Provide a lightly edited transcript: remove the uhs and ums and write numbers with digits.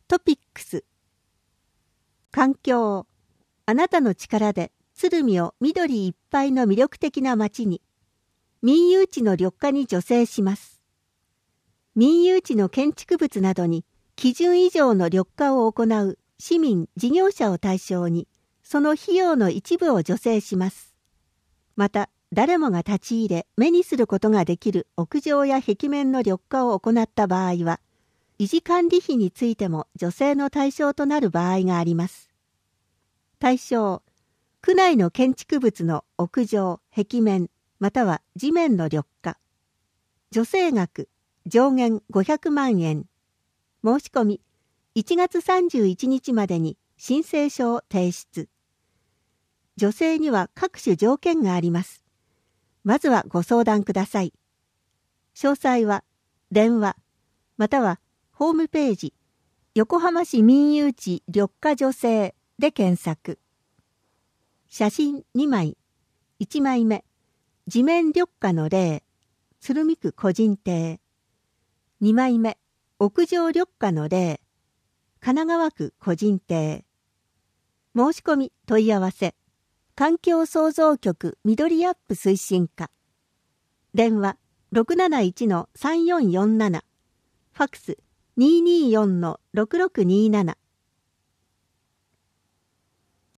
トピックス。環境。あなたの力で鶴見を緑いっぱいの魅力的な街に、民有地の緑化に助成します。民有地の建築物などに基準以上の緑化を行う市民・事業者を対象に、その費用の一部を助成します。また、誰もが立ち入れ目にすることができる屋上や壁面の緑化を行った場合は、維持管理費についても助成の対象となる場合があります。対象、区内の建築物の屋上、壁面、または地面の緑化。助成額、上限500万円。申し込み、1月31日までに申請書を提出。助成には各種条件があります。まずはご相談ください。詳細は、電話、またはホームページ、横浜市民有地緑化助成で検索。写真2枚、1枚目、地面緑化の例、鶴見区個人邸。2枚目、屋上緑化の例、神奈川区個人邸。申し込み問い合わせ、環境創造局緑アップ推進課。電話 671-3447。ファックス 224-6627。